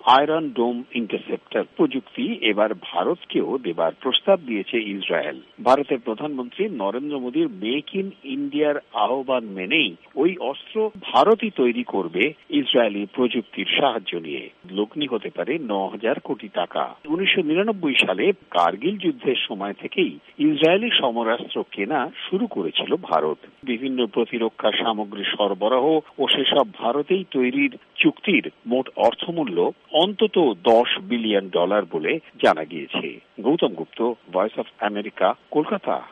Iron ডোম interceptor প্রযুক্তি এবার ভারতকেও দেবার প্রস্তাব দিয়েছে ইসরায়েল। ভারতের প্রধানমন্ত্রী নরেন্দ্র মোদীর মেক ইন ইন্ডিয়ার আহ্বান মেনেই ওই অস্ত্র ভারতই তৈরি করবে ইসরায়েলি প্রযুক্তির সাহায্য নিয়ে। লগ্নি হতে পারে 9,000 কোটি টাকা। 1999 সালে কার্গিল যুদ্ধের সময় থেকেই ইসরায়েলি সমরাস্ত্র কেনা শুরু করেছিল ভারত। বিভিন্ন প্রতিরক্ষা সামগ্রী সরবরাহ ও সেসব ভারতেই তৈরির চুক্তির মোট অর্থমূল্য অন্তত $10 বিলিয়ন বলে জানা গিয়েছে। Gautam Gupta, voice of America, Kolkata.